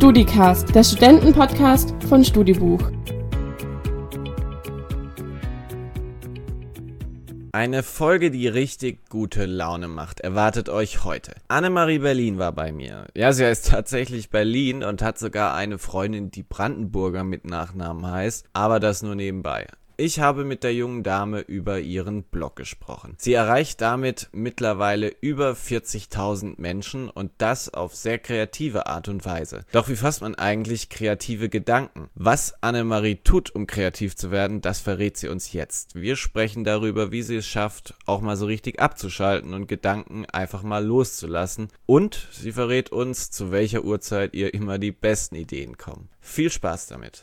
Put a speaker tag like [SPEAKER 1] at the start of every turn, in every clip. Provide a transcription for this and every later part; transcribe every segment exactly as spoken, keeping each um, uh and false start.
[SPEAKER 1] StudiCast, der Studentenpodcast von Studibuch.
[SPEAKER 2] Eine Folge, die richtig gute Laune macht, erwartet euch heute. Annemarie Berlin war bei mir. Ja, sie heißt tatsächlich Berlin und hat sogar eine Freundin, die Brandenburger mit Nachnamen heißt, aber das nur nebenbei. Ich habe mit der jungen Dame über ihren Blog gesprochen. Sie erreicht damit mittlerweile über vierzigtausend Menschen und das auf sehr kreative Art und Weise. Doch wie fasst man eigentlich kreative Gedanken? Was Annemarie tut, um kreativ zu werden, das verrät sie uns jetzt. Wir sprechen darüber, wie sie es schafft, auch mal so richtig abzuschalten und Gedanken einfach mal loszulassen. Und sie verrät uns, zu welcher Uhrzeit ihr immer die besten Ideen kommen. Viel Spaß damit!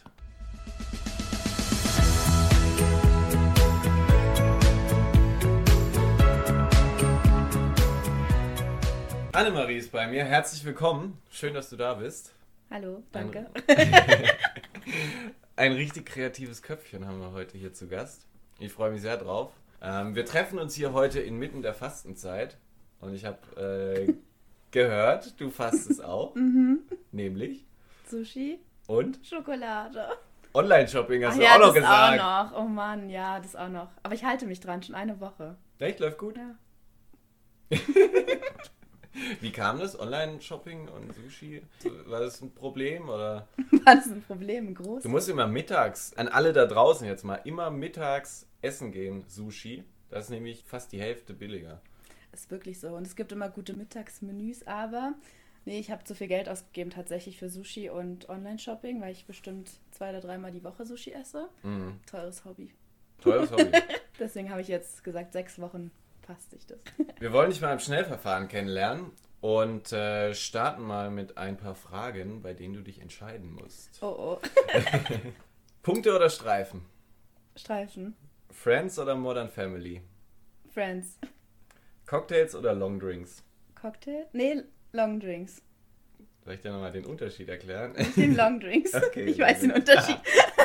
[SPEAKER 2] Annemarie ist bei mir. Herzlich willkommen. Schön, dass du da bist.
[SPEAKER 3] Hallo, danke.
[SPEAKER 2] Ein, ein richtig kreatives Köpfchen haben wir heute hier zu Gast. Ich freue mich sehr drauf. Ähm, wir treffen uns hier heute inmitten der Fastenzeit. Und ich habe äh, gehört, du fastest auch.
[SPEAKER 3] Mhm.
[SPEAKER 2] Nämlich?
[SPEAKER 3] Sushi.
[SPEAKER 2] Und?
[SPEAKER 3] Schokolade.
[SPEAKER 2] Online-Shopping hast
[SPEAKER 3] Ach
[SPEAKER 2] du
[SPEAKER 3] ja,
[SPEAKER 2] auch noch
[SPEAKER 3] das
[SPEAKER 2] gesagt.
[SPEAKER 3] auch noch. Oh Mann, ja, das auch noch. Aber ich halte mich dran, schon eine Woche.
[SPEAKER 2] Echt? Läuft gut?
[SPEAKER 3] Ja.
[SPEAKER 2] Wie kam das? Online-Shopping und Sushi? War das ein Problem oder?
[SPEAKER 3] War das ein Problem? Ein großes?
[SPEAKER 2] Du musst immer mittags, an alle da draußen jetzt mal, immer mittags essen gehen, Sushi. Das ist nämlich fast die Hälfte billiger.
[SPEAKER 3] Ist wirklich so. Und es gibt immer gute Mittagsmenüs, aber nee, ich habe zu viel Geld ausgegeben tatsächlich für Sushi und Online-Shopping, weil ich bestimmt zwei oder dreimal die Woche Sushi esse.
[SPEAKER 2] Mhm.
[SPEAKER 3] Teures Hobby.
[SPEAKER 2] Teures Hobby.
[SPEAKER 3] Deswegen habe ich jetzt gesagt, sechs Wochen passt sich das.
[SPEAKER 2] Wir wollen dich mal im Schnellverfahren kennenlernen und äh, starten mal mit ein paar Fragen, bei denen du dich entscheiden musst.
[SPEAKER 3] Oh oh.
[SPEAKER 2] Punkte oder Streifen?
[SPEAKER 3] Streifen.
[SPEAKER 2] Friends oder Modern Family?
[SPEAKER 3] Friends.
[SPEAKER 2] Cocktails oder Longdrinks?
[SPEAKER 3] Cocktail? Nee, Longdrinks.
[SPEAKER 2] Soll ich dir nochmal den Unterschied erklären?
[SPEAKER 3] Ich nehme Longdrinks.
[SPEAKER 2] Okay,
[SPEAKER 3] ich weiß den
[SPEAKER 2] gut.
[SPEAKER 3] Unterschied.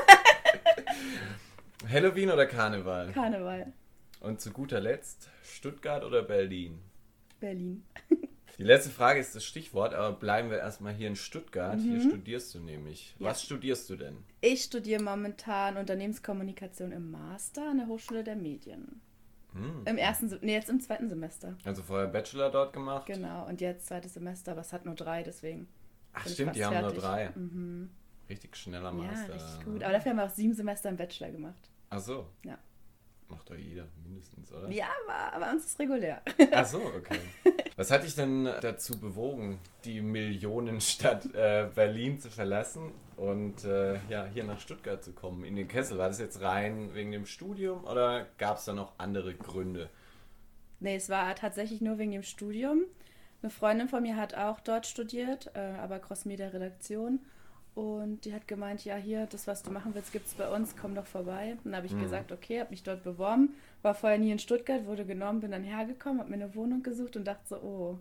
[SPEAKER 2] Halloween oder Karneval?
[SPEAKER 3] Karneval.
[SPEAKER 2] Und zu guter Letzt, Stuttgart oder Berlin?
[SPEAKER 3] Berlin.
[SPEAKER 2] Die letzte Frage ist das Stichwort, aber bleiben wir erstmal hier in Stuttgart.
[SPEAKER 3] Mhm.
[SPEAKER 2] Hier studierst du nämlich.
[SPEAKER 3] Ja.
[SPEAKER 2] Was studierst du denn?
[SPEAKER 3] Ich studiere momentan Unternehmenskommunikation im Master an der Hochschule der Medien.
[SPEAKER 2] Hm.
[SPEAKER 3] Im ersten, Se- nee, jetzt im zweiten Semester.
[SPEAKER 2] Also vorher Bachelor dort gemacht?
[SPEAKER 3] Genau, und jetzt zweites Semester, aber es hat nur drei, deswegen.
[SPEAKER 2] Ach
[SPEAKER 3] bin ich
[SPEAKER 2] stimmt,
[SPEAKER 3] fast
[SPEAKER 2] die haben
[SPEAKER 3] fertig.
[SPEAKER 2] nur drei.
[SPEAKER 3] Mhm.
[SPEAKER 2] Richtig schneller
[SPEAKER 3] Ja,
[SPEAKER 2] Master.
[SPEAKER 3] richtig gut. Aber dafür haben wir auch sieben Semester im Bachelor gemacht.
[SPEAKER 2] Ach so.
[SPEAKER 3] Ja.
[SPEAKER 2] Macht doch jeder mindestens, oder?
[SPEAKER 3] Ja, aber bei uns ist regulär.
[SPEAKER 2] Ach so, okay. Was hat dich denn dazu bewogen, die Millionenstadt äh, Berlin zu verlassen und äh, ja, hier nach Stuttgart zu kommen, in den Kessel? War das jetzt rein wegen dem Studium oder gab es da noch andere Gründe?
[SPEAKER 3] Nee, es war tatsächlich nur wegen dem Studium. Eine Freundin von mir hat auch dort studiert, äh, aber Crossmedia-Redaktion. Und die hat gemeint, ja hier, das, was du machen willst, gibt es bei uns, komm doch vorbei. Und dann habe ich
[SPEAKER 2] Mhm.
[SPEAKER 3] gesagt, okay, habe mich dort beworben, war vorher nie in Stuttgart, wurde genommen, bin dann hergekommen, habe mir eine Wohnung gesucht und dachte so, oh,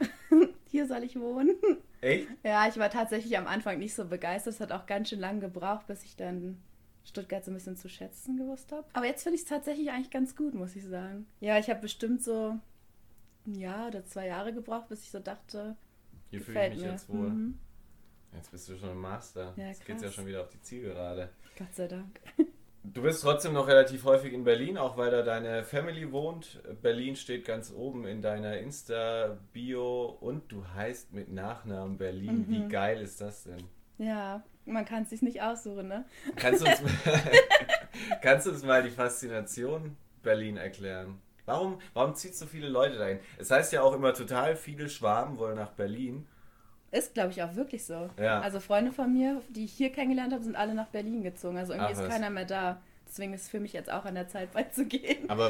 [SPEAKER 3] hier soll ich wohnen.
[SPEAKER 2] Echt?
[SPEAKER 3] Ja, ich war tatsächlich am Anfang nicht so begeistert, es hat auch ganz schön lange gebraucht, bis ich dann Stuttgart so ein bisschen zu schätzen gewusst habe. Aber jetzt finde ich es tatsächlich eigentlich ganz gut, muss ich sagen. Ja, ich habe bestimmt so ein Jahr oder zwei Jahre gebraucht, bis ich so dachte,
[SPEAKER 2] Hier fühle ich
[SPEAKER 3] gefällt
[SPEAKER 2] mich
[SPEAKER 3] mir.
[SPEAKER 2] jetzt wohl.
[SPEAKER 3] Mhm.
[SPEAKER 2] Jetzt bist du schon im Master.
[SPEAKER 3] Ja,
[SPEAKER 2] Jetzt geht's ja
[SPEAKER 3] krass.
[SPEAKER 2] schon wieder auf die Zielgerade.
[SPEAKER 3] Gott sei Dank.
[SPEAKER 2] Du bist trotzdem noch relativ häufig in Berlin, auch weil da deine Family wohnt. Berlin steht ganz oben in deiner Insta-Bio und du heißt mit Nachnamen Berlin.
[SPEAKER 3] Mhm.
[SPEAKER 2] Wie geil ist das denn?
[SPEAKER 3] Ja, man kann es sich nicht aussuchen, ne?
[SPEAKER 2] Kannst du uns, kannst du uns mal die Faszination Berlin erklären? Warum, warum zieht so viele Leute dahin? Es heißt ja auch immer, total viele Schwaben wollen nach Berlin.
[SPEAKER 3] Ist, glaube ich, auch wirklich so.
[SPEAKER 2] Ja.
[SPEAKER 3] Also Freunde von mir, die ich hier kennengelernt habe, sind alle nach Berlin gezogen. Also irgendwie
[SPEAKER 2] Ach,
[SPEAKER 3] ist
[SPEAKER 2] was.
[SPEAKER 3] keiner mehr da. Deswegen ist es für mich jetzt auch an der Zeit, bald zu gehen.
[SPEAKER 2] Aber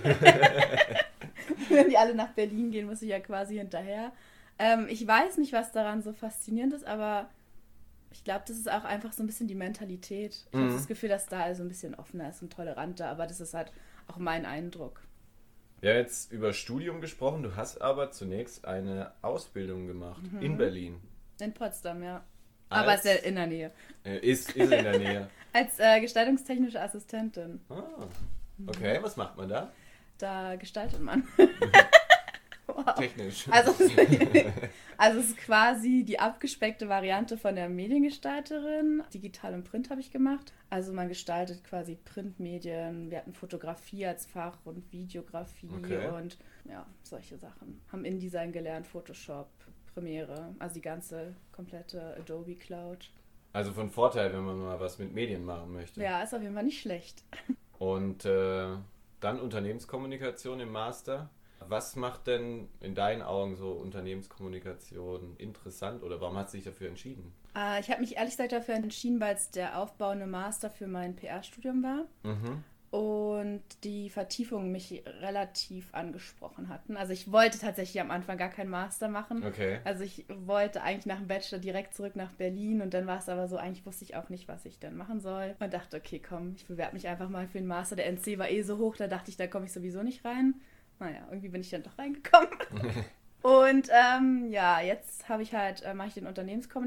[SPEAKER 3] Wenn die alle nach Berlin gehen, muss ich ja quasi hinterher. Ähm, ich weiß nicht, was daran so faszinierend ist, aber ich glaube, das ist auch einfach so ein bisschen die Mentalität. Ich
[SPEAKER 2] Mhm.
[SPEAKER 3] habe das Gefühl, dass da also ein bisschen offener ist und toleranter, aber das ist halt auch mein Eindruck.
[SPEAKER 2] wir haben jetzt über Studium gesprochen. Du hast aber zunächst eine Ausbildung gemacht
[SPEAKER 3] Mhm.
[SPEAKER 2] in Berlin.
[SPEAKER 3] In Potsdam, ja.
[SPEAKER 2] Als-
[SPEAKER 3] Aber ist ja in der Nähe.
[SPEAKER 2] Äh, Ist, ist in der Nähe.
[SPEAKER 3] Als äh, gestaltungstechnische Assistentin.
[SPEAKER 2] Ah, okay, was macht man da?
[SPEAKER 3] Da gestaltet man. Oh,
[SPEAKER 2] technisch.
[SPEAKER 3] Also, also es ist quasi die abgespeckte Variante von der Mediengestalterin. Digital und Print habe ich gemacht. Also man gestaltet quasi Printmedien. Wir hatten Fotografie als Fach und Videografie
[SPEAKER 2] okay.
[SPEAKER 3] und ja, solche Sachen. Haben InDesign gelernt, Photoshop, Premiere, also die ganze komplette Adobe Cloud.
[SPEAKER 2] Also von Vorteil, wenn man mal was mit Medien machen möchte.
[SPEAKER 3] Ja, ist auf jeden Fall nicht schlecht.
[SPEAKER 2] Und äh, dann Unternehmenskommunikation im Master. Was macht denn in deinen Augen so Unternehmenskommunikation interessant oder warum hast du dich dafür entschieden?
[SPEAKER 3] Äh, ich habe mich ehrlich gesagt dafür entschieden, weil es der aufbauende Master für mein P R-Studium war.
[SPEAKER 2] Mhm.
[SPEAKER 3] Und die Vertiefungen mich relativ angesprochen hatten. Also ich wollte tatsächlich am Anfang gar keinen Master machen.
[SPEAKER 2] Okay.
[SPEAKER 3] Also ich wollte eigentlich nach dem Bachelor direkt zurück nach Berlin und dann war es aber so, eigentlich wusste ich auch nicht, was ich dann machen soll. Und dachte, okay, komm, ich bewerbe mich einfach mal für den Master. Der N C war eh so hoch, da dachte ich, da komme ich sowieso nicht rein. Naja, irgendwie bin ich dann doch reingekommen. Und ähm, ja, jetzt habe ich halt, äh, mache ich den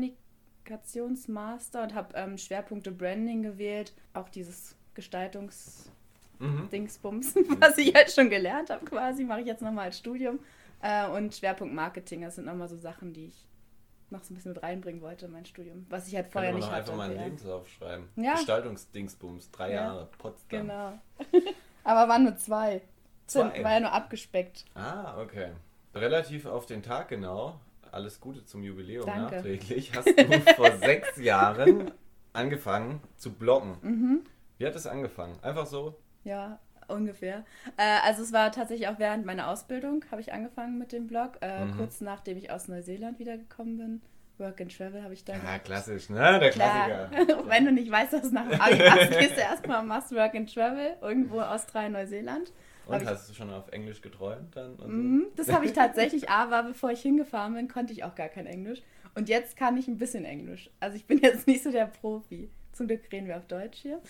[SPEAKER 3] Unternehmenskommunikationsmaster und habe ähm, Schwerpunkte Branding gewählt. Auch dieses Gestaltungs-
[SPEAKER 2] Mhm.
[SPEAKER 3] Dingsbums, was ich halt schon gelernt habe quasi, mache ich jetzt nochmal als Studium. Äh, und Schwerpunkt Marketing, das sind nochmal so Sachen, die ich noch so ein bisschen mit reinbringen wollte in mein Studium, was ich halt vorher
[SPEAKER 2] Kann
[SPEAKER 3] nicht
[SPEAKER 2] man
[SPEAKER 3] hatte.
[SPEAKER 2] einfach mal einen
[SPEAKER 3] ja.
[SPEAKER 2] Lebenslauf schreiben.
[SPEAKER 3] Ja.
[SPEAKER 2] Gestaltungsdingsbums, drei
[SPEAKER 3] Ja.
[SPEAKER 2] Jahre, Potsdam.
[SPEAKER 3] Genau. Aber waren nur zwei.
[SPEAKER 2] Zwei?
[SPEAKER 3] War ja nur abgespeckt.
[SPEAKER 2] Ah, okay. Relativ auf den Tag genau. Alles Gute zum Jubiläum
[SPEAKER 3] Danke.
[SPEAKER 2] nachträglich. Hast du vor sechs Jahren angefangen zu bloggen.
[SPEAKER 3] Mhm.
[SPEAKER 2] Wie hat es angefangen? Einfach so?
[SPEAKER 3] Ja, ungefähr. Äh, also es war tatsächlich auch während meiner Ausbildung, habe ich angefangen mit dem Blog. Äh,
[SPEAKER 2] Mhm.
[SPEAKER 3] Kurz nachdem ich aus Neuseeland wiedergekommen bin. Work and Travel habe ich dann.
[SPEAKER 2] Ja, klassisch, ne? Der
[SPEAKER 3] Klar.
[SPEAKER 2] Klassiker.
[SPEAKER 3] Wenn du nicht weißt, was du nach dem Abi machst, gehst du erstmal machst Work and Travel irgendwo Australien, Neuseeland.
[SPEAKER 2] Und
[SPEAKER 3] Hab ich-
[SPEAKER 2] hast du schon auf Englisch geträumt dann? Und so?
[SPEAKER 3] Mhm, das habe ich tatsächlich, aber bevor ich hingefahren bin, konnte ich auch gar kein Englisch. Und jetzt kann ich ein bisschen Englisch. Also ich bin jetzt nicht so der Profi. Zum Glück reden wir auf Deutsch hier.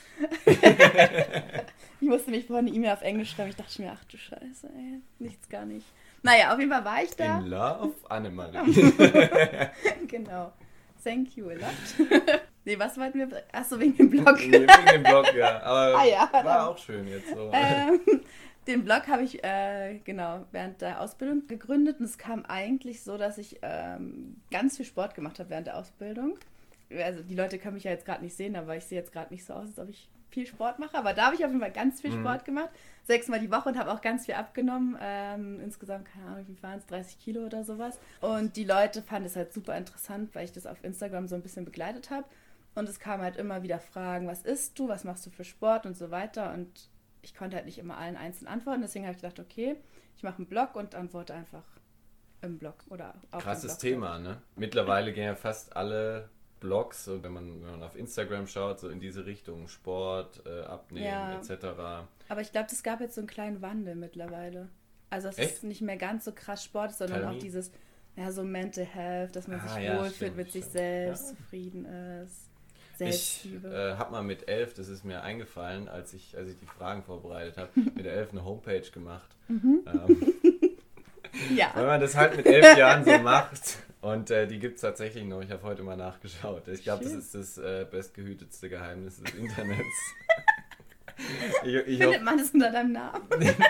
[SPEAKER 3] Ich musste mich vorhin eine E-Mail auf Englisch schreiben. Ich dachte mir, ach du Scheiße, ey, nichts gar nicht. Naja, auf jeden Fall war ich da.
[SPEAKER 2] In Love, Annemarie.
[SPEAKER 3] Genau. Thank you a lot. Nee, was wollten wir? Achso, wegen dem Blog.
[SPEAKER 2] Nee, wegen dem Blog, ja. Aber
[SPEAKER 3] Ah, ja.
[SPEAKER 2] war auch schön jetzt so.
[SPEAKER 3] Ähm, den Blog habe ich äh, genau während der Ausbildung gegründet und es kam eigentlich so, dass ich ähm, ganz viel Sport gemacht habe während der Ausbildung. Also die Leute können mich ja jetzt gerade nicht sehen, aber ich sehe jetzt gerade nicht so aus, als ob ich viel Sport mache. Aber da habe ich auf jeden Fall ganz viel Sport gemacht. Sechsmal die Woche und habe auch ganz viel abgenommen. Ähm, insgesamt, keine Ahnung, wie waren es, dreißig Kilo oder sowas. Und die Leute fanden es halt super interessant, weil ich das auf Instagram so ein bisschen begleitet habe. Und es kamen halt immer wieder Fragen, was isst du, was machst du für Sport und so weiter. Und ich konnte halt nicht immer allen einzeln antworten. Deswegen habe ich gedacht, okay, ich mache einen Blog und antworte einfach im Blog oder auf
[SPEAKER 2] Krasses
[SPEAKER 3] dem Blog.
[SPEAKER 2] Thema, ne? Mittlerweile gehen ja fast alle Blogs, so wenn man, wenn man auf Instagram schaut, so in diese Richtung Sport, äh, Abnehmen
[SPEAKER 3] Ja.
[SPEAKER 2] et cetera.
[SPEAKER 3] Aber ich glaube, es gab jetzt so einen kleinen Wandel mittlerweile. Also es
[SPEAKER 2] Echt?
[SPEAKER 3] ist nicht mehr ganz so krass Sport, sondern
[SPEAKER 2] Tell me.
[SPEAKER 3] auch dieses, ja, so Mental Health, dass man
[SPEAKER 2] Ah,
[SPEAKER 3] sich
[SPEAKER 2] ja,
[SPEAKER 3] wohlfühlt
[SPEAKER 2] stimmt,
[SPEAKER 3] mit sich
[SPEAKER 2] stimmt.
[SPEAKER 3] selbst,
[SPEAKER 2] Ja.
[SPEAKER 3] zufrieden ist,
[SPEAKER 2] Ich
[SPEAKER 3] Selbstliebe.
[SPEAKER 2] äh, habe mal mit elf, das ist mir eingefallen, als ich, als ich die Fragen vorbereitet habe, mit elf eine Homepage gemacht.
[SPEAKER 3] Mhm.
[SPEAKER 2] Ähm,
[SPEAKER 3] ja.
[SPEAKER 2] Wenn man das halt mit elf Jahren so macht. Und äh, die gibt es tatsächlich noch. Ich habe heute mal nachgeschaut. Ich glaube, das
[SPEAKER 3] Schön.
[SPEAKER 2] ist das äh, bestgehütetste Geheimnis des Internets. ich, ich
[SPEAKER 3] Findet
[SPEAKER 2] hoff,
[SPEAKER 3] man das unter deinem Namen?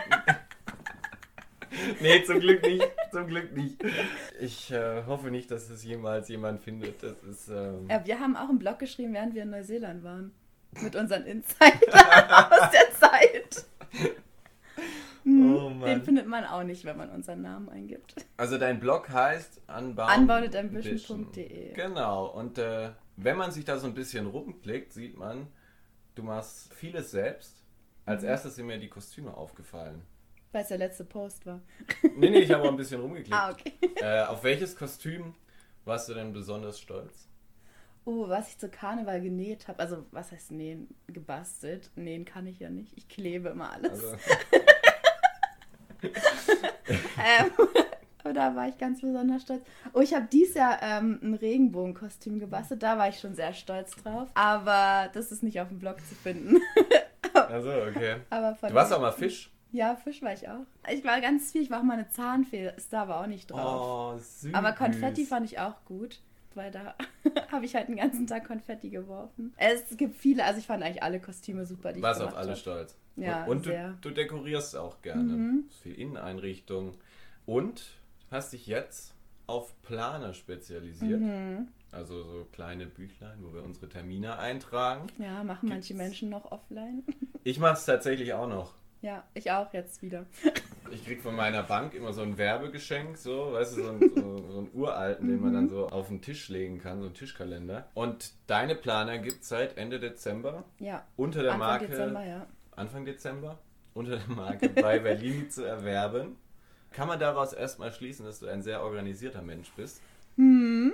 [SPEAKER 2] nee, zum Glück nicht. Zum Glück nicht. Ich äh, hoffe nicht, dass es jemals jemand findet. Das ist. Ähm,
[SPEAKER 3] Ja, wir haben auch einen Blog geschrieben, während wir in Neuseeland waren. Mit unseren Insidern aus der Zeit. Hm,
[SPEAKER 2] Oh Mann.
[SPEAKER 3] Den findet man auch nicht, wenn man unseren Namen eingibt.
[SPEAKER 2] Also dein Blog heißt Unbound
[SPEAKER 3] unbounded ambition punkt de.
[SPEAKER 2] Genau. Und äh, wenn man sich da so ein bisschen rumklickt, sieht man, du machst vieles selbst. Als
[SPEAKER 3] Mhm.
[SPEAKER 2] erstes sind mir die Kostüme aufgefallen.
[SPEAKER 3] Weil es der letzte Post war.
[SPEAKER 2] Nee, nee, ich habe auch ein bisschen rumgeklickt.
[SPEAKER 3] Ah, okay.
[SPEAKER 2] Äh, auf welches Kostüm warst du denn besonders stolz?
[SPEAKER 3] Oh, was ich zu Karneval genäht habe. Also, was heißt nähen? Gebastelt. Nähen kann ich ja nicht. Ich klebe immer alles.
[SPEAKER 2] Also,
[SPEAKER 3] Ähm, aber da war ich ganz besonders stolz. Oh, ich habe dieses Jahr ähm, ein Regenbogenkostüm gebastelt. Da war ich schon sehr stolz drauf. Aber das ist nicht auf dem Blog zu finden.
[SPEAKER 2] also okay.
[SPEAKER 3] Aber von
[SPEAKER 2] Du warst auch mal Fisch?
[SPEAKER 3] Ja, Fisch war ich auch. Ich war ganz viel. Ich war auch mal eine Zahnfee. Ist da aber auch nicht drauf.
[SPEAKER 2] Oh, süß.
[SPEAKER 3] Aber Konfetti fand ich auch gut. Weil da habe ich halt den ganzen Tag Konfetti geworfen. Es gibt viele, also ich fand eigentlich alle Kostüme super, die ich
[SPEAKER 2] Warst
[SPEAKER 3] gemacht
[SPEAKER 2] auf alle
[SPEAKER 3] habe.
[SPEAKER 2] stolz.
[SPEAKER 3] Ja,
[SPEAKER 2] und und
[SPEAKER 3] sehr.
[SPEAKER 2] du, du dekorierst auch gerne.
[SPEAKER 3] Mhm.
[SPEAKER 2] Viel Inneneinrichtung. Und hast dich jetzt auf Planer spezialisiert.
[SPEAKER 3] Mhm.
[SPEAKER 2] Also so kleine Büchlein, wo wir unsere Termine eintragen.
[SPEAKER 3] Ja, machen
[SPEAKER 2] Gibt's?
[SPEAKER 3] manche Menschen noch offline.
[SPEAKER 2] Ich mache es tatsächlich auch noch.
[SPEAKER 3] Ja, ich auch jetzt wieder.
[SPEAKER 2] Ich krieg von meiner Bank immer so ein Werbegeschenk, so, weißt du, so einen, so, so einen uralten, den man dann so auf den Tisch legen kann, so einen Tischkalender. Und deine Planer gibt es seit Ende Dezember.
[SPEAKER 3] Ja.
[SPEAKER 2] Unter der
[SPEAKER 3] Anfang
[SPEAKER 2] Marke
[SPEAKER 3] Dezember, ja.
[SPEAKER 2] Anfang Dezember unter der Marke bei Berlin zu erwerben. Kann man daraus erstmal schließen, dass du ein sehr organisierter Mensch bist?
[SPEAKER 3] Hm.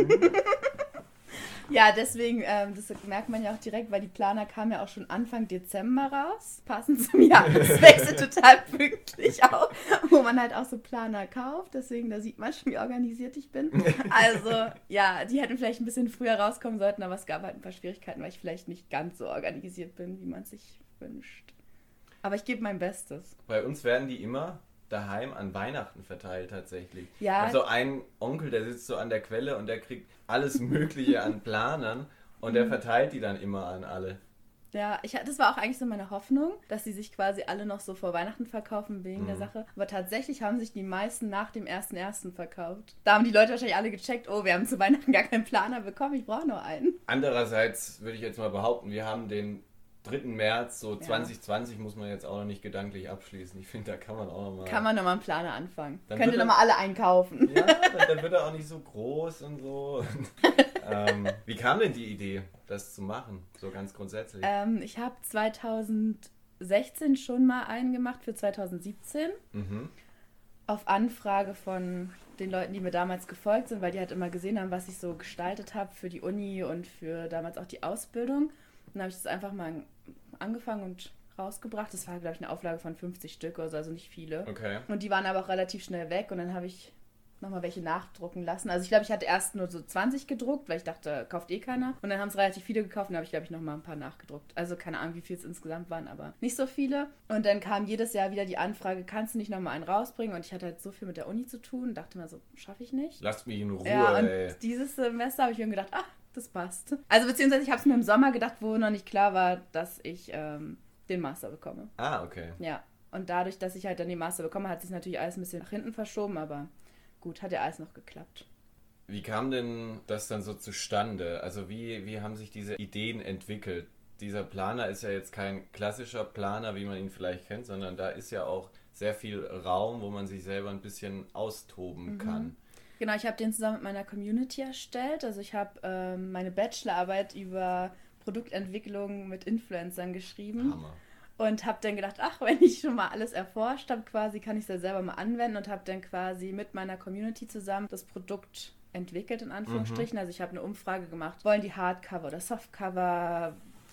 [SPEAKER 3] Ja, deswegen, ähm, das merkt man ja auch direkt, weil die Planer kamen ja auch schon Anfang Dezember raus. Passend zum Jahreswechsel total pünktlich auch, wo man halt auch so Planer kauft. Deswegen, da sieht man schon, wie organisiert ich bin. Also, ja, die hätten vielleicht ein bisschen früher rauskommen sollten, aber es gab halt ein paar Schwierigkeiten, weil ich vielleicht nicht ganz so organisiert bin, wie man sich wünscht. Aber ich gebe mein Bestes.
[SPEAKER 2] Bei uns werden die immer daheim an Weihnachten verteilt tatsächlich.
[SPEAKER 3] Ja.
[SPEAKER 2] Also ein Onkel, der sitzt so an der Quelle und der kriegt alles Mögliche an Planern und der verteilt die dann immer an alle.
[SPEAKER 3] Ja, ich, das war auch eigentlich so meine Hoffnung, dass sie sich quasi alle noch so vor Weihnachten verkaufen wegen mhm. der Sache. Aber tatsächlich haben sich die meisten nach dem ersten ersten verkauft. Da haben die Leute wahrscheinlich alle gecheckt, oh, wir haben zu Weihnachten gar keinen Planer bekommen, ich brauche nur einen.
[SPEAKER 2] Andererseits würde ich jetzt mal behaupten, wir haben den dritten März, so
[SPEAKER 3] Ja.
[SPEAKER 2] zwanzig zwanzig muss man jetzt auch noch nicht gedanklich abschließen. Ich finde, da kann man auch nochmal...
[SPEAKER 3] Kann man nochmal einen Planer anfangen.
[SPEAKER 2] Dann
[SPEAKER 3] Könnt ihr
[SPEAKER 2] wird er-
[SPEAKER 3] nochmal alle einkaufen.
[SPEAKER 2] Ja, dann, dann wird er auch nicht so groß und so. ähm, wie kam denn die Idee, das zu machen, so ganz grundsätzlich?
[SPEAKER 3] Ähm, ich habe zweitausendsechzehn schon mal einen gemacht für zweitausendsiebzehn.
[SPEAKER 2] Mhm.
[SPEAKER 3] Auf Anfrage von den Leuten, die mir damals gefolgt sind, weil die halt immer gesehen haben, was ich so gestaltet habe für die Uni und für damals auch die Ausbildung. Dann habe ich das einfach mal angefangen und rausgebracht. Das war, glaube ich, eine Auflage von fünfzig Stück oder so, also nicht viele.
[SPEAKER 2] Okay.
[SPEAKER 3] Und die waren aber auch relativ schnell weg und dann habe ich nochmal welche nachdrucken lassen. Also ich glaube, ich hatte erst nur so zwanzig gedruckt, weil ich dachte, kauft eh keiner. Und dann haben es relativ viele gekauft und dann habe ich, glaube ich, nochmal ein paar nachgedruckt. Also keine Ahnung, wie viel es insgesamt waren, aber nicht so viele. Und dann kam jedes Jahr wieder die Anfrage, kannst du nicht nochmal einen rausbringen? Und ich hatte halt so viel mit der Uni zu tun und dachte mir so, schaffe ich nicht.
[SPEAKER 2] Lasst mich in Ruhe,
[SPEAKER 3] Ja, und
[SPEAKER 2] ey.
[SPEAKER 3] dieses Semester habe ich mir gedacht, ach, das passt. Also beziehungsweise ich habe es mir im Sommer gedacht, wo noch nicht klar war, dass ich ähm, den Master bekomme.
[SPEAKER 2] Ah, okay.
[SPEAKER 3] Ja, und dadurch, dass ich halt dann den Master bekomme, hat sich natürlich alles ein bisschen nach hinten verschoben, aber gut, hat ja alles noch geklappt.
[SPEAKER 2] Wie kam denn das dann so zustande? Also wie, wie haben sich diese Ideen entwickelt? Dieser Planer ist ja jetzt kein klassischer Planer, wie man ihn vielleicht kennt, sondern da ist ja auch sehr viel Raum, wo man sich selber ein bisschen austoben
[SPEAKER 3] Mhm.
[SPEAKER 2] kann.
[SPEAKER 3] Genau, ich habe den zusammen mit meiner Community erstellt. Also ich habe ähm, meine Bachelorarbeit über Produktentwicklung mit Influencern geschrieben.
[SPEAKER 2] Hammer.
[SPEAKER 3] Und habe dann gedacht, ach, wenn ich schon mal alles erforscht habe, quasi kann ich es ja selber mal anwenden und habe dann quasi mit meiner Community zusammen das Produkt entwickelt, in Anführungsstrichen. Also ich habe eine Umfrage gemacht, wollen die Hardcover oder Softcover,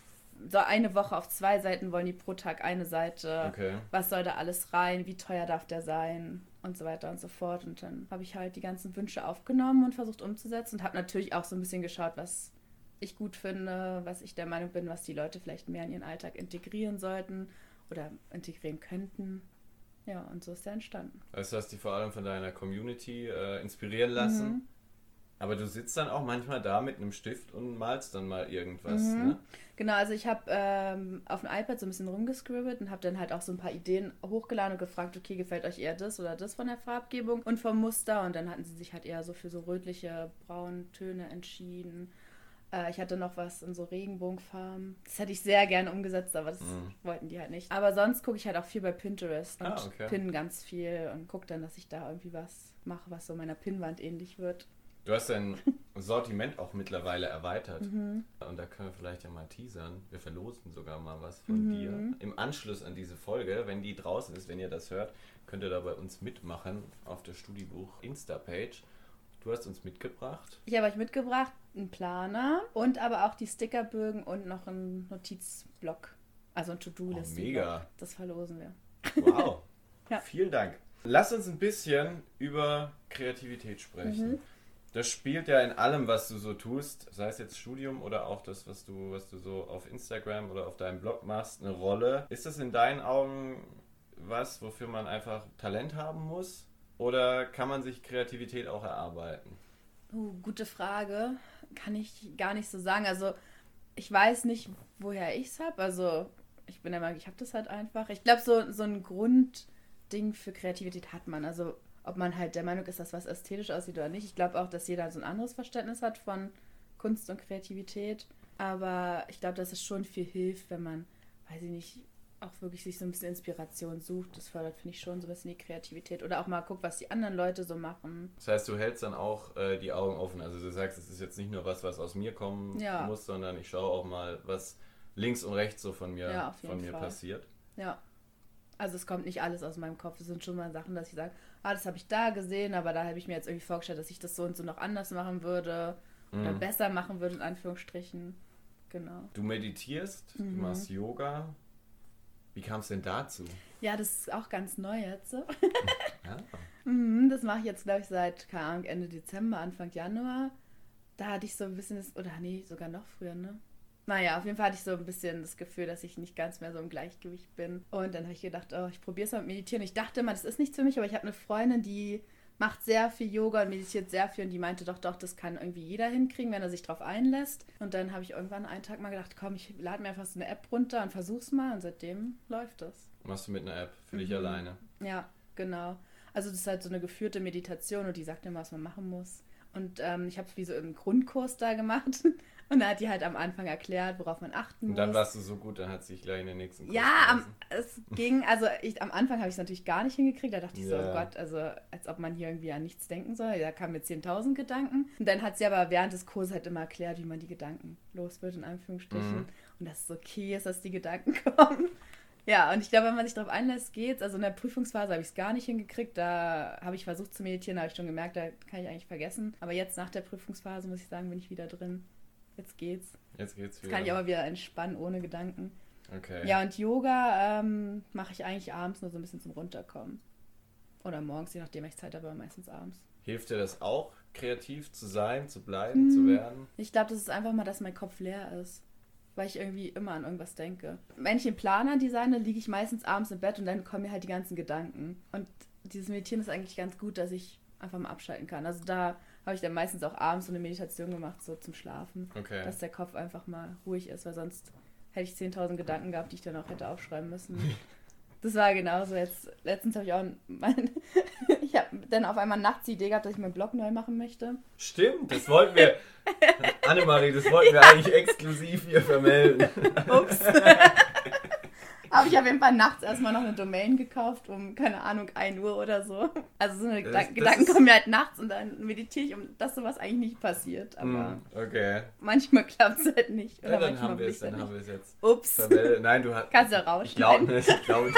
[SPEAKER 3] so eine Woche auf zwei Seiten, wollen die pro Tag eine Seite,
[SPEAKER 2] Okay.
[SPEAKER 3] was soll da alles rein, wie teuer darf der sein und so weiter und so fort. Und dann habe ich halt die ganzen Wünsche aufgenommen und versucht umzusetzen und habe natürlich auch so ein bisschen geschaut, was ich gut finde, was ich der Meinung bin, was die Leute vielleicht mehr in ihren Alltag integrieren sollten oder integrieren könnten. Ja, und so ist der entstanden.
[SPEAKER 2] Also du hast dich vor allem von deiner Community äh, inspirieren lassen.
[SPEAKER 3] Mhm.
[SPEAKER 2] Aber du sitzt dann auch manchmal da mit einem Stift und malst dann mal irgendwas,
[SPEAKER 3] Mhm.
[SPEAKER 2] ne?
[SPEAKER 3] Genau, also ich habe ähm, auf dem iPad so ein bisschen rumgescribbelt und habe dann halt auch so ein paar Ideen hochgeladen und gefragt, okay, gefällt euch eher das oder das von der Farbgebung und vom Muster? Und dann hatten sie sich halt eher so für so rötliche, Brauntöne entschieden. Äh, ich hatte noch was in so Regenbogenfarben. Das hätte ich sehr gerne umgesetzt, aber das
[SPEAKER 2] Mhm.
[SPEAKER 3] wollten die halt nicht. Aber sonst gucke ich halt auch viel bei Pinterest und
[SPEAKER 2] Ah, okay.
[SPEAKER 3] pinne ganz viel und gucke dann, dass ich da irgendwie was mache, was so meiner Pinnwand ähnlich wird.
[SPEAKER 2] Du hast dein Sortiment auch mittlerweile erweitert.
[SPEAKER 3] Mhm.
[SPEAKER 2] Und da können wir vielleicht ja mal teasern. Wir verlosen sogar mal was von
[SPEAKER 3] Mhm.
[SPEAKER 2] dir. Im Anschluss an diese Folge, wenn die draußen ist, wenn ihr das hört, könnt ihr da bei uns mitmachen auf der Studiebuch Insta-Page. Du hast uns mitgebracht.
[SPEAKER 3] Ich habe euch mitgebracht einen Planer und aber auch die Stickerbögen und noch einen Notizblock. Also ein To-Do-Liste.
[SPEAKER 2] Oh, mega.
[SPEAKER 3] Das verlosen wir.
[SPEAKER 2] Wow.
[SPEAKER 3] Ja.
[SPEAKER 2] Vielen Dank. Lass uns ein bisschen über Kreativität sprechen.
[SPEAKER 3] Mhm.
[SPEAKER 2] Das spielt ja in allem, was du so tust, sei es jetzt Studium oder auch das, was du, was du so auf Instagram oder auf deinem Blog machst, eine Rolle. Ist das in deinen Augen was, wofür man einfach Talent haben muss? Oder kann man sich Kreativität auch erarbeiten?
[SPEAKER 3] Uh, gute Frage. Kann ich gar nicht so sagen. Also ich weiß nicht, woher ich es habe. Also ich bin der Meinung, ich habe das halt einfach. Ich glaube, so, so ein Grundding für Kreativität hat man. Also ob man halt der Meinung ist, dass was ästhetisch aussieht oder nicht. Ich glaube auch, dass jeder so ein anderes Verständnis hat von Kunst und Kreativität. Aber ich glaube, dass es schon viel hilft, wenn man, weiß ich nicht, auch wirklich sich so ein bisschen Inspiration sucht. Das fördert, finde ich, schon so ein bisschen die Kreativität. Oder auch mal guckt, was die anderen Leute so machen.
[SPEAKER 2] Das heißt, du hältst dann auch äh, die Augen offen. Also du sagst, es ist jetzt nicht nur was, was aus mir kommen
[SPEAKER 3] ja.
[SPEAKER 2] muss, sondern ich schaue auch mal, was links und rechts so von mir,
[SPEAKER 3] ja, auf jeden
[SPEAKER 2] von mir
[SPEAKER 3] Fall.
[SPEAKER 2] passiert.
[SPEAKER 3] Ja. Also es kommt nicht alles aus meinem Kopf. Es sind schon mal Sachen, dass ich sage, ah, das habe ich da gesehen, aber da habe ich mir jetzt irgendwie vorgestellt, dass ich das so und so noch anders machen würde. Mhm. Oder besser machen würde, in Anführungsstrichen. Genau.
[SPEAKER 2] Du meditierst,
[SPEAKER 3] mhm.
[SPEAKER 2] du machst Yoga. Wie kam es denn dazu?
[SPEAKER 3] Ja, das ist auch ganz neu jetzt. So.
[SPEAKER 2] Ja.
[SPEAKER 3] Das mache ich jetzt, glaube ich, seit, keine Ahnung, Ende Dezember, Anfang Januar. Da hatte ich so ein bisschen, das, oder nee, sogar noch früher, ne? Naja, auf jeden Fall hatte ich so ein bisschen das Gefühl, dass ich nicht ganz mehr so im Gleichgewicht bin. Und dann habe ich gedacht, oh, ich probiere es mal mit Meditieren. Ich dachte immer, das ist nichts für mich, aber ich habe eine Freundin, die macht sehr viel Yoga und meditiert sehr viel und die meinte, doch, doch, das kann irgendwie jeder hinkriegen, wenn er sich drauf einlässt. Und dann habe ich irgendwann einen Tag mal gedacht, komm, ich lade mir einfach so eine App runter und versuch's mal und seitdem läuft das.
[SPEAKER 2] Machst du mit einer App für
[SPEAKER 3] mhm.
[SPEAKER 2] dich alleine?
[SPEAKER 3] Ja, genau. Also das ist halt so eine geführte Meditation und die sagt immer, was man machen muss. Und ähm, ich habe es wie so im Grundkurs da gemacht. Und da hat die halt am Anfang erklärt, worauf man achten muss.
[SPEAKER 2] Und dann warst du so gut, dann hat sie dich gleich in den nächsten Kurs
[SPEAKER 3] Ja, am, es ging, also ich, am Anfang habe ich es natürlich gar nicht hingekriegt. Da dachte ich
[SPEAKER 2] ja.
[SPEAKER 3] so, oh Gott, also als ob man hier irgendwie an nichts denken soll. Da kamen mir zehntausend Gedanken. Und dann hat sie aber während des Kurses halt immer erklärt, wie man die Gedanken los wird, in Anführungsstrichen. Mhm. Und dass es okay ist, dass die Gedanken kommen. Ja, und ich glaube, wenn man sich darauf einlässt, geht's. Also in der Prüfungsphase habe ich es gar nicht hingekriegt. Da habe ich versucht zu meditieren, da habe ich schon gemerkt, da kann ich eigentlich vergessen. Aber jetzt nach der Prüfungsphase, muss ich sagen, bin ich wieder drin. Jetzt geht's.
[SPEAKER 2] Jetzt geht's wieder.
[SPEAKER 3] Jetzt kann ich aber wieder entspannen, ohne Gedanken.
[SPEAKER 2] Okay.
[SPEAKER 3] Ja, und Yoga ähm, mache ich eigentlich abends nur so ein bisschen zum Runterkommen. Oder morgens, je nachdem, ich Zeit habe, aber meistens abends.
[SPEAKER 2] Hilft dir das auch, kreativ zu sein, zu bleiben, hm. zu werden?
[SPEAKER 3] Ich glaube, das ist einfach mal, dass mein Kopf leer ist. Weil ich irgendwie immer an irgendwas denke. Wenn ich einen Planer designe, liege ich meistens abends im Bett und dann kommen mir halt die ganzen Gedanken. Und dieses Meditieren ist eigentlich ganz gut, dass ich einfach mal abschalten kann. Also da habe ich dann meistens auch abends so eine Meditation gemacht, so zum Schlafen.
[SPEAKER 2] Okay.
[SPEAKER 3] Dass der Kopf einfach mal ruhig ist, weil sonst hätte ich zehntausend Gedanken gehabt, die ich dann auch hätte aufschreiben müssen. Das war genauso. Jetzt, letztens habe ich auch mein, ich habe dann auf einmal nachts die Idee gehabt, dass ich meinen Blog neu machen möchte.
[SPEAKER 2] Stimmt, das wollten wir. Annemarie, das wollten wir eigentlich exklusiv hier vermelden.
[SPEAKER 3] Ups. Aber ich habe auf jeden Fall nachts erstmal noch eine Domain gekauft, um, keine Ahnung, ein Uhr oder so. Also so eine
[SPEAKER 2] das,
[SPEAKER 3] Gedanken,
[SPEAKER 2] das
[SPEAKER 3] Gedanken kommen mir halt nachts und dann meditiere ich, um dass sowas eigentlich nicht passiert. Aber
[SPEAKER 2] okay.
[SPEAKER 3] manchmal klappt es halt nicht. Oder
[SPEAKER 2] ja, dann
[SPEAKER 3] manchmal
[SPEAKER 2] haben wir es,
[SPEAKER 3] dann
[SPEAKER 2] dann
[SPEAKER 3] nicht.
[SPEAKER 2] haben wir es jetzt.
[SPEAKER 3] Ups.
[SPEAKER 2] Vermeldet. Nein, du hast.
[SPEAKER 3] Kannst du rausschneiden.
[SPEAKER 2] Ich glaube nicht. Ich glaube,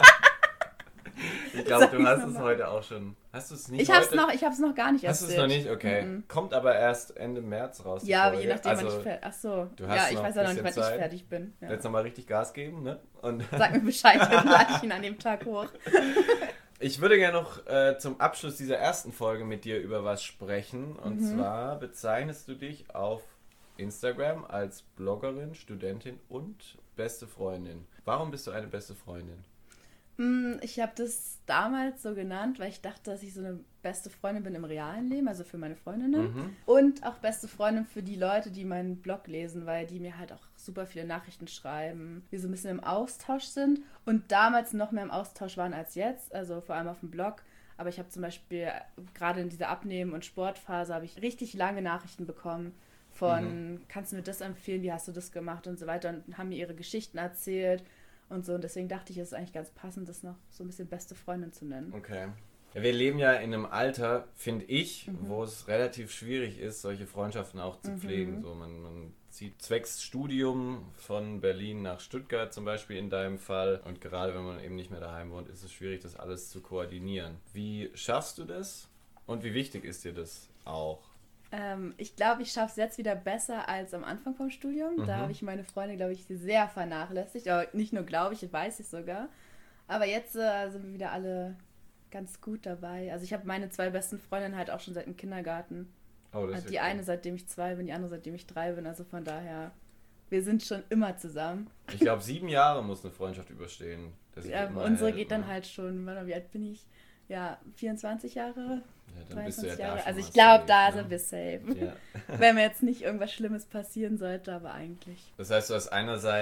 [SPEAKER 2] ich glaub, du hast es mal. heute auch schon. Hast du es nicht
[SPEAKER 3] ich hab's
[SPEAKER 2] heute?
[SPEAKER 3] noch, ich hab's noch gar nicht
[SPEAKER 2] Hast du es noch nicht? Okay.
[SPEAKER 3] Mhm.
[SPEAKER 2] Kommt aber erst Ende März raus. Die
[SPEAKER 3] Ja,
[SPEAKER 2] Folge.
[SPEAKER 3] je nachdem,
[SPEAKER 2] also,
[SPEAKER 3] wann ich fertig bin. Achso.
[SPEAKER 2] Du hast
[SPEAKER 3] ja, ich
[SPEAKER 2] noch
[SPEAKER 3] weiß ja noch nicht,
[SPEAKER 2] ein
[SPEAKER 3] wann
[SPEAKER 2] bisschen
[SPEAKER 3] ich fertig bin. Ja.
[SPEAKER 2] Jetzt nochmal richtig Gas geben, ne? Und
[SPEAKER 3] Sag mir Bescheid, dann lade ich ihn an dem Tag hoch.
[SPEAKER 2] Ich würde gerne noch äh, zum Abschluss dieser ersten Folge mit dir über was sprechen. Und
[SPEAKER 3] Mhm.
[SPEAKER 2] zwar bezeichnest du dich auf Instagram als Bloggerin, Studentin und beste Freundin. Warum bist du eine beste Freundin?
[SPEAKER 3] Ich habe das damals so genannt, weil ich dachte, dass ich so eine beste Freundin bin im realen Leben, also für meine Freundinnen.
[SPEAKER 2] Mhm.
[SPEAKER 3] Und auch beste Freundin für die Leute, die meinen Blog lesen, weil die mir halt auch super viele Nachrichten schreiben, wir so ein bisschen im Austausch sind und damals noch mehr im Austausch waren als jetzt, also vor allem auf dem Blog. Aber ich habe zum Beispiel gerade in dieser Abnehmen- und Sportphase habe ich richtig lange Nachrichten bekommen von, mhm. kannst du mir das empfehlen, wie hast du das gemacht und so weiter und haben mir ihre Geschichten erzählt. Und so, und deswegen dachte ich, es ist eigentlich ganz passend, das noch so ein bisschen beste Freundin zu nennen.
[SPEAKER 2] Okay. Ja, wir leben ja in einem Alter, finde ich,
[SPEAKER 3] Mhm.
[SPEAKER 2] wo es relativ schwierig ist, solche Freundschaften auch zu
[SPEAKER 3] Mhm.
[SPEAKER 2] pflegen. So, man, man zieht zwecks Studium von Berlin nach Stuttgart zum Beispiel in deinem Fall. Und gerade wenn man eben nicht mehr daheim wohnt, ist es schwierig, das alles zu koordinieren. Wie schaffst du das? Und wie wichtig ist dir das auch?
[SPEAKER 3] Ähm, ich glaube, ich schaffe es jetzt wieder besser als am Anfang vom Studium.
[SPEAKER 2] Mhm.
[SPEAKER 3] Da habe ich meine Freunde, glaube ich, sehr vernachlässigt. Aber nicht nur glaube ich, weiß ich sogar. Aber jetzt äh, sind wir wieder alle ganz gut dabei. Also ich habe meine zwei besten Freundinnen halt auch schon seit dem Kindergarten.
[SPEAKER 2] Oh, das
[SPEAKER 3] Also
[SPEAKER 2] ist
[SPEAKER 3] die
[SPEAKER 2] ja
[SPEAKER 3] eine, seitdem ich zwei bin, die andere, seitdem ich drei bin. Also von daher, wir sind schon immer zusammen.
[SPEAKER 2] Ich glaube, sieben Jahre muss eine Freundschaft überstehen. Das
[SPEAKER 3] Ja,
[SPEAKER 2] immer
[SPEAKER 3] unsere
[SPEAKER 2] hält,
[SPEAKER 3] geht dann
[SPEAKER 2] ne?
[SPEAKER 3] halt schon, warte mal, wie alt bin ich? Ja, vierundzwanzig Jahre,
[SPEAKER 2] Ja, dann bist du ja
[SPEAKER 3] dreiundzwanzig
[SPEAKER 2] da
[SPEAKER 3] Jahre.
[SPEAKER 2] schon
[SPEAKER 3] Also
[SPEAKER 2] mal
[SPEAKER 3] ich glaube,
[SPEAKER 2] safe,
[SPEAKER 3] da
[SPEAKER 2] ne?
[SPEAKER 3] sind wir safe.
[SPEAKER 2] Ja.
[SPEAKER 3] Wenn mir jetzt nicht irgendwas Schlimmes passieren sollte, aber eigentlich.
[SPEAKER 2] Das heißt, du hast einerseits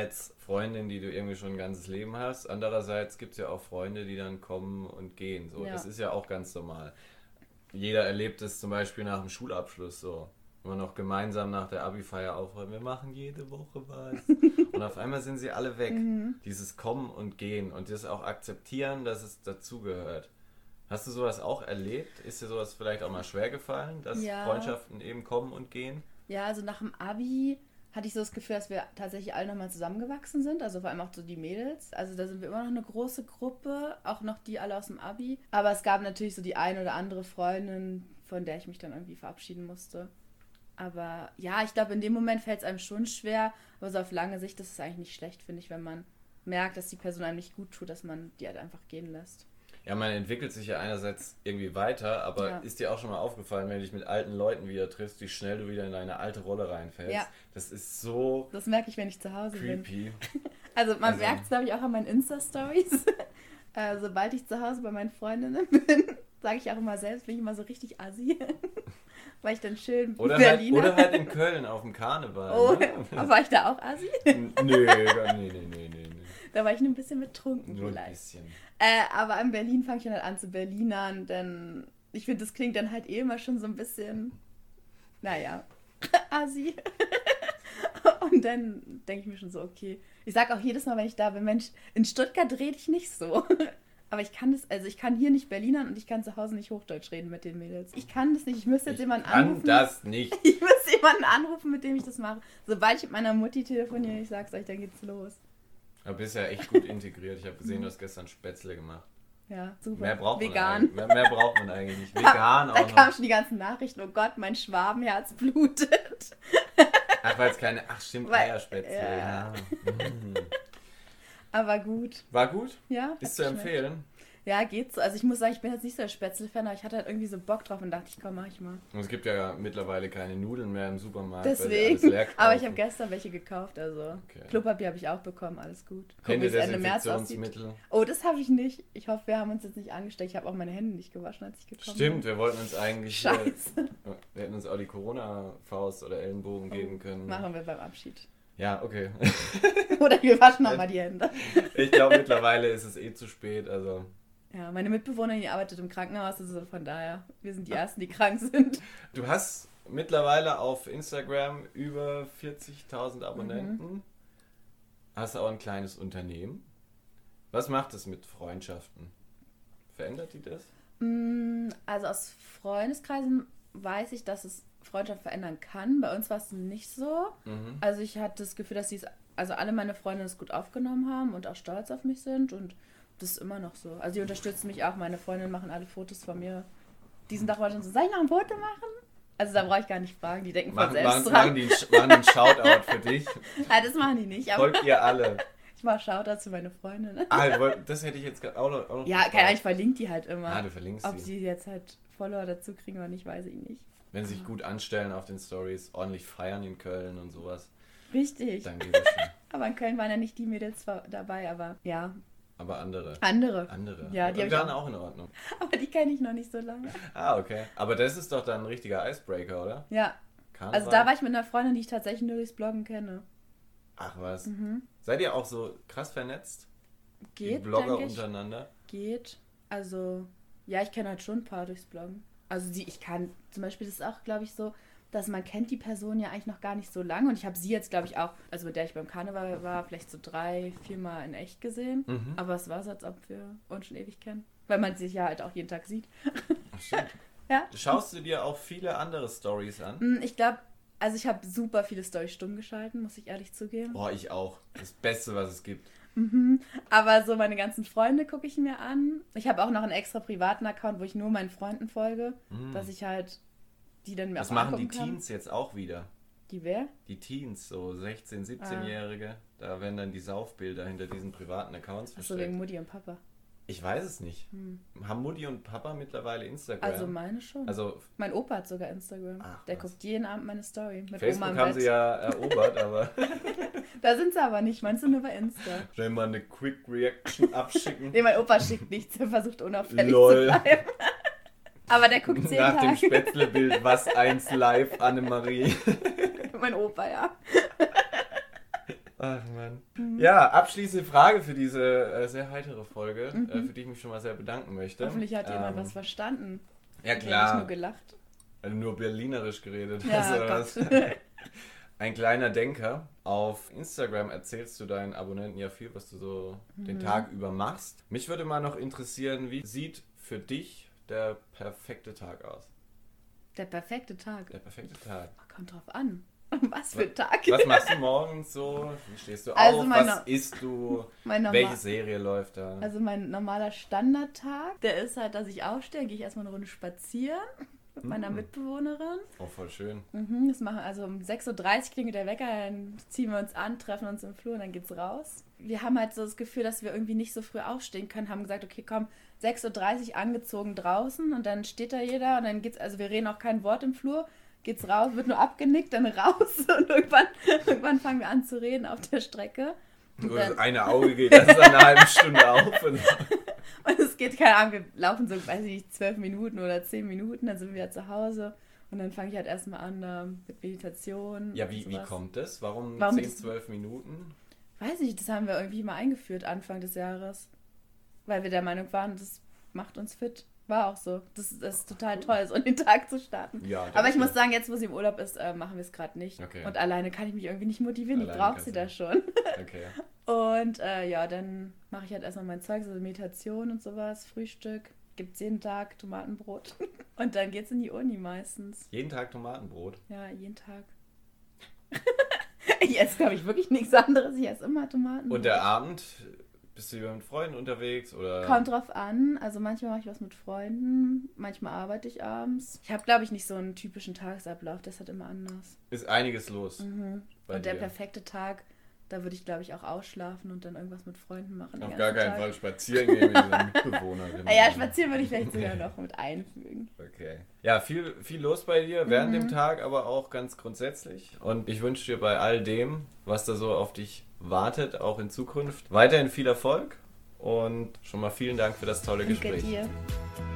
[SPEAKER 2] Freundin, die du irgendwie schon ein ganzes Leben hast. Andererseits gibt es ja auch Freunde, die dann kommen und gehen. So.
[SPEAKER 3] Ja.
[SPEAKER 2] Das ist ja auch ganz normal. Jeder erlebt es zum Beispiel nach dem Schulabschluss so. Wenn man noch gemeinsam nach der Abi-Feier aufräumt, wir machen jede Woche was. Und auf einmal sind sie alle weg.
[SPEAKER 3] Mhm.
[SPEAKER 2] Dieses Kommen und Gehen und das auch akzeptieren, dass es dazugehört. Hast du sowas auch erlebt? Ist dir sowas vielleicht auch mal schwer gefallen, dass
[SPEAKER 3] Ja.
[SPEAKER 2] Freundschaften eben kommen und gehen?
[SPEAKER 3] Ja, also nach dem Abi hatte ich so das Gefühl, dass wir tatsächlich alle nochmal zusammengewachsen sind. Also vor allem auch so die Mädels. Also da sind wir immer noch eine große Gruppe, auch noch die alle aus dem Abi. Aber es gab natürlich so die eine oder andere Freundin, von der ich mich dann irgendwie verabschieden musste. Aber ja, ich glaube, in dem Moment fällt es einem schon schwer. Aber so auf lange Sicht ist es eigentlich nicht schlecht, finde ich, wenn man merkt, dass die Person einem nicht gut tut, dass man die halt einfach gehen lässt.
[SPEAKER 2] Ja, man entwickelt sich ja einerseits irgendwie weiter, aber
[SPEAKER 3] Ja.
[SPEAKER 2] ist dir auch schon mal aufgefallen, wenn du dich mit alten Leuten wieder triffst, wie schnell du wieder in deine alte Rolle reinfällst?
[SPEAKER 3] Ja.
[SPEAKER 2] Das ist so
[SPEAKER 3] Das merke ich, wenn ich zu Hause bin.
[SPEAKER 2] creepy.
[SPEAKER 3] Also man
[SPEAKER 2] Also-
[SPEAKER 3] merkt es, glaube ich, auch an meinen Insta-Stories. äh, sobald ich zu Hause bei meinen Freundinnen bin, sage ich auch immer selbst, bin ich immer so richtig assi. Weil ich dann schön
[SPEAKER 2] Oder halt,
[SPEAKER 3] Berliner...
[SPEAKER 2] oder halt in Köln auf dem Karneval.
[SPEAKER 3] Oh,
[SPEAKER 2] Ne?
[SPEAKER 3] aber war ich da auch assi?
[SPEAKER 2] N- Nö, da- nee, nee, nee, nee, nee.
[SPEAKER 3] Da war ich nur ein bisschen betrunken
[SPEAKER 2] Nur ein
[SPEAKER 3] vielleicht.
[SPEAKER 2] bisschen.
[SPEAKER 3] Äh, aber in Berlin fange ich dann halt an zu Berlinern, denn ich finde, das klingt dann halt eh immer schon so ein bisschen, naja, assi. Und dann denke ich mir schon so, okay. Ich sage auch jedes Mal, wenn ich da bin, Mensch, in Stuttgart rede ich nicht so. Aber ich kann das, also ich kann hier nicht Berlinern und ich kann zu Hause nicht Hochdeutsch reden mit den Mädels. Ich kann das nicht, ich müsste jetzt
[SPEAKER 2] Ich
[SPEAKER 3] jemanden
[SPEAKER 2] kann
[SPEAKER 3] anrufen.
[SPEAKER 2] das nicht.
[SPEAKER 3] Ich müsste jemanden anrufen, mit dem ich das mache. Sobald ich mit meiner Mutti telefoniere, ich sag's euch, dann geht's los.
[SPEAKER 2] Du bist ja echt gut integriert. Ich habe gesehen, du hast gestern Spätzle gemacht.
[SPEAKER 3] Ja, super.
[SPEAKER 2] Mehr braucht man
[SPEAKER 3] Vegan.
[SPEAKER 2] eigentlich. Mehr, mehr braucht man eigentlich nicht. Vegan
[SPEAKER 3] Da
[SPEAKER 2] auch
[SPEAKER 3] kamen
[SPEAKER 2] noch.
[SPEAKER 3] schon die ganzen Nachrichten, oh Gott, mein Schwabenherz blutet.
[SPEAKER 2] Ach, weil es keine. Ach, stimmt,
[SPEAKER 3] Weil-
[SPEAKER 2] Eierspätzle.
[SPEAKER 3] ja.
[SPEAKER 2] Ja. Mm.
[SPEAKER 3] Aber gut,
[SPEAKER 2] War gut?
[SPEAKER 3] ja.
[SPEAKER 2] Ist
[SPEAKER 3] hat
[SPEAKER 2] zu
[SPEAKER 3] geschmeckt.
[SPEAKER 2] empfehlen.
[SPEAKER 3] Ja, geht so. Also ich muss sagen, ich bin jetzt nicht so der Spätzle-Fan, aber ich hatte halt irgendwie so Bock drauf und dachte, ich komm, mach ich mal.
[SPEAKER 2] Und es gibt ja mittlerweile keine Nudeln mehr im Supermarkt. weil sie
[SPEAKER 3] Deswegen.
[SPEAKER 2] alles leer
[SPEAKER 3] Aber ich
[SPEAKER 2] kaufen.
[SPEAKER 3] habe gestern welche gekauft, also
[SPEAKER 2] Okay.
[SPEAKER 3] Klopapier habe ich auch bekommen, alles gut. Guck, wie es Ende März aussieht.
[SPEAKER 2] Händedesinfektionsmittel.
[SPEAKER 3] Oh, das habe ich nicht. Ich hoffe, wir haben uns jetzt nicht angesteckt. Ich habe auch meine Hände nicht gewaschen, als ich gekommen
[SPEAKER 2] Stimmt,
[SPEAKER 3] bin.
[SPEAKER 2] wir wollten uns eigentlich.
[SPEAKER 3] Scheiße.
[SPEAKER 2] Äh, wir hätten uns auch die Corona-Faust oder Ellenbogen geben können.
[SPEAKER 3] Oh, Machen wir beim Abschied.
[SPEAKER 2] Ja, okay.
[SPEAKER 3] Oder wir waschen nochmal die Hände.
[SPEAKER 2] Ich glaube, mittlerweile ist es eh zu spät. Also.
[SPEAKER 3] Ja, meine Mitbewohnerin, die arbeitet im Krankenhaus, also von daher, wir sind die Ersten, die krank sind.
[SPEAKER 2] Du hast mittlerweile auf Instagram über vierzigtausend Abonnenten.
[SPEAKER 3] Mhm.
[SPEAKER 2] Hast auch ein kleines Unternehmen. Was macht es mit Freundschaften? Verändert die das?
[SPEAKER 3] Mm, Also aus Freundeskreisen weiß ich, dass es Freundschaft verändern kann. Bei uns war es nicht so.
[SPEAKER 2] Mhm.
[SPEAKER 3] Also ich hatte das Gefühl, dass die es, also alle meine Freunde es gut aufgenommen haben und auch stolz auf mich sind und das ist immer noch so. Also die unterstützen mich auch. Meine Freundinnen machen alle Fotos von mir. Die sind auch mal schon so, soll ich noch ein Foto machen? Also da brauche ich gar nicht fragen. Die denken von
[SPEAKER 2] Machen,
[SPEAKER 3] selbst
[SPEAKER 2] machen,
[SPEAKER 3] dran.
[SPEAKER 2] machen, die, einen- machen die einen Shoutout für dich.
[SPEAKER 3] Nein, das machen die nicht. Aber
[SPEAKER 2] Folgt ihr alle.
[SPEAKER 3] ich mache Shoutouts für meine Freundinnen.
[SPEAKER 2] Ah, ihr wollt- das hätte ich jetzt gerade auch noch. Auch noch
[SPEAKER 3] Ja,
[SPEAKER 2] gefragt.
[SPEAKER 3] keine Ahnung, ich verlinke die halt immer.
[SPEAKER 2] Ah, du verlinkst
[SPEAKER 3] Ob
[SPEAKER 2] sie.
[SPEAKER 3] sie jetzt halt Follower dazu kriegen oder nicht, weiß ich nicht.
[SPEAKER 2] Wenn sie sich gut anstellen auf den Stories, ordentlich feiern in Köln und sowas,
[SPEAKER 3] Richtig.
[SPEAKER 2] dann geht es schon.
[SPEAKER 3] Aber in Köln waren ja nicht die Mädels zwar dabei, aber ja,
[SPEAKER 2] Aber andere.
[SPEAKER 3] andere.
[SPEAKER 2] Andere.
[SPEAKER 3] Ja, die hab
[SPEAKER 2] Und
[SPEAKER 3] ich
[SPEAKER 2] dann
[SPEAKER 3] auch-
[SPEAKER 2] auch in Ordnung.
[SPEAKER 3] Aber die kenne ich noch nicht so lange.
[SPEAKER 2] Ah, okay. Aber das ist doch dann ein richtiger Icebreaker, oder?
[SPEAKER 3] Ja,
[SPEAKER 2] Karneval?
[SPEAKER 3] also da war ich mit einer Freundin, die ich tatsächlich nur durchs Bloggen kenne.
[SPEAKER 2] Ach was.
[SPEAKER 3] Mhm.
[SPEAKER 2] Seid ihr auch so krass vernetzt? Die
[SPEAKER 3] Geht,
[SPEAKER 2] Blogger
[SPEAKER 3] denke ich.
[SPEAKER 2] untereinander?
[SPEAKER 3] Geht. Also, ja, ich kenne halt schon ein paar durchs Bloggen. Also sie, ich kann, zum Beispiel, das ist auch, glaube ich, so, dass man kennt die Person ja eigentlich noch gar nicht so lange. Und ich habe sie jetzt, glaube ich, auch, also mit der ich beim Karneval war, vielleicht so drei, vier Mal in echt gesehen.
[SPEAKER 2] Mhm.
[SPEAKER 3] Aber es war so, als ob wir uns schon ewig kennen. Weil man sich ja halt auch jeden Tag sieht.
[SPEAKER 2] Ach, stimmt.
[SPEAKER 3] Ja.
[SPEAKER 2] Schaust du dir auch viele andere Stories an?
[SPEAKER 3] Mm, Ich glaube, also ich habe super viele Storys stumm geschalten, muss ich ehrlich zugeben.
[SPEAKER 2] Boah, ich auch. Das Beste, was es gibt.
[SPEAKER 3] Mhm. Aber so meine ganzen Freunde gucke ich mir an. Ich habe auch noch einen extra privaten Account, wo ich nur meinen Freunden folge,
[SPEAKER 2] Mhm.
[SPEAKER 3] dass ich halt die dann mir
[SPEAKER 2] Das
[SPEAKER 3] auch
[SPEAKER 2] machen die
[SPEAKER 3] angucken kann.
[SPEAKER 2] Teens jetzt auch wieder.
[SPEAKER 3] Die wer?
[SPEAKER 2] Die Teens, so sechzehn-,
[SPEAKER 3] Ah.
[SPEAKER 2] siebzehnjährige. Da werden dann die Saufbilder hinter diesen privaten Accounts
[SPEAKER 3] Achso,
[SPEAKER 2] versteckt.
[SPEAKER 3] wegen Mutti und Papa.
[SPEAKER 2] Ich weiß es nicht.
[SPEAKER 3] Hm.
[SPEAKER 2] Haben Mutti und Papa mittlerweile Instagram?
[SPEAKER 3] Also meine schon.
[SPEAKER 2] Also
[SPEAKER 3] mein Opa hat sogar Instagram.
[SPEAKER 2] Ach,
[SPEAKER 3] Der
[SPEAKER 2] was.
[SPEAKER 3] guckt jeden Abend meine Story mit Oma
[SPEAKER 2] Facebook
[SPEAKER 3] im
[SPEAKER 2] haben
[SPEAKER 3] Bett.
[SPEAKER 2] sie ja erobert, aber
[SPEAKER 3] Da sind sie aber nicht, meinst du nur bei Insta?
[SPEAKER 2] schnell mal eine Quick Reaction abschicken.
[SPEAKER 3] Nee, mein Opa schickt nichts, er versucht unauffällig
[SPEAKER 2] Lol.
[SPEAKER 3] zu bleiben. Aber der guckt zehn
[SPEAKER 2] Nach dem
[SPEAKER 3] Tage.
[SPEAKER 2] Spätzlebild, was eins live, Annemarie.
[SPEAKER 3] Mein Opa, ja.
[SPEAKER 2] Ach man. Mhm. Ja, abschließende Frage für diese äh, sehr heitere Folge, mhm. äh, für die ich mich schon mal sehr bedanken möchte.
[SPEAKER 3] Hoffentlich hat
[SPEAKER 2] ähm,
[SPEAKER 3] jemand was verstanden.
[SPEAKER 2] Ja, klar.
[SPEAKER 3] Nicht nur gelacht.
[SPEAKER 2] Also nur berlinerisch geredet.
[SPEAKER 3] Ja,
[SPEAKER 2] also, ein kleiner Denker. Auf Instagram erzählst du deinen Abonnenten ja viel, was du so mhm. den Tag über machst. Mich würde mal noch interessieren, wie sieht für dich der perfekte Tag aus?
[SPEAKER 3] Der perfekte Tag?
[SPEAKER 2] Der perfekte Tag.
[SPEAKER 3] Kommt drauf an. Was für ein Tag?
[SPEAKER 2] Was machst du morgens so? Wie stehst du
[SPEAKER 3] also
[SPEAKER 2] auf? Was isst du? Welche Serie läuft da?
[SPEAKER 3] Also mein normaler Standardtag, der ist halt, dass ich aufstehe, gehe ich erstmal eine Runde spazieren mit mm. meiner Mitbewohnerin.
[SPEAKER 2] Oh, voll schön.
[SPEAKER 3] Mhm, das machen, also um sechs Uhr dreißig klingelt der Wecker, dann ziehen wir uns an, treffen uns im Flur und dann geht's raus. Wir haben halt so das Gefühl, dass wir irgendwie nicht so früh aufstehen können, haben gesagt, okay, komm, sechs Uhr dreißig angezogen draußen und dann steht da jeder und dann geht's, also wir reden auch kein Wort im Flur, geht's raus, wird nur abgenickt, dann raus und irgendwann, irgendwann fangen wir an zu reden auf der Strecke. Und
[SPEAKER 2] Oder das eine Auge geht erst nach einer halben Stunde auf. Und,
[SPEAKER 3] und es geht, keine Ahnung, wir laufen so, weiß ich nicht, zwölf Minuten oder zehn Minuten, dann sind wir wieder zu Hause und dann fange ich halt erstmal an uh, mit Meditation.
[SPEAKER 2] Ja, wie, wie kommt das? Warum,
[SPEAKER 3] Warum
[SPEAKER 2] zehn, zwölf Minuten?
[SPEAKER 3] Weiß ich, das haben wir irgendwie mal eingeführt Anfang des Jahres, weil wir der Meinung waren, das macht uns fit. War auch so. Das, das ist total toll, so in den Tag zu starten. Ja, aber ich muss sagen, jetzt, wo sie im Urlaub ist, äh, machen wir es gerade nicht. Okay. Und alleine kann ich mich irgendwie nicht motivieren. Alleine ich brauche sie da schon.
[SPEAKER 2] Okay.
[SPEAKER 3] Und äh, ja, dann mache ich halt erstmal mein Zeug, so Meditation und sowas, Frühstück. Gibt's jeden Tag Tomatenbrot. Und dann geht's in die Uni meistens.
[SPEAKER 2] Jeden Tag Tomatenbrot?
[SPEAKER 3] Ja, jeden Tag. Ich esse, glaube ich, wirklich nichts anderes. Ich esse immer Tomatenbrot.
[SPEAKER 2] Und der Abend... Bist du lieber mit Freunden unterwegs? Oder?
[SPEAKER 3] Kommt drauf an. Also manchmal mache ich was mit Freunden, manchmal arbeite ich abends. Ich habe, glaube ich, nicht so einen typischen Tagesablauf. Das ist halt immer anders.
[SPEAKER 2] Ist einiges los.
[SPEAKER 3] Mhm. Und der dir. perfekte Tag, da würde ich, glaube ich, auch ausschlafen und dann irgendwas mit Freunden machen.
[SPEAKER 2] Auf gar keinen Tag. Fall spazieren gehen mit deiner Mitbewohnerin.
[SPEAKER 3] Ja, spazieren würde ich vielleicht sogar noch mit einfügen.
[SPEAKER 2] Okay. Ja, viel, viel los bei dir während mhm. dem Tag, aber auch ganz grundsätzlich. Und ich wünsche dir bei all dem, was da so auf dich wartet, auch in Zukunft, weiterhin viel Erfolg und schon mal vielen Dank für das tolle Gespräch.
[SPEAKER 3] Danke dir.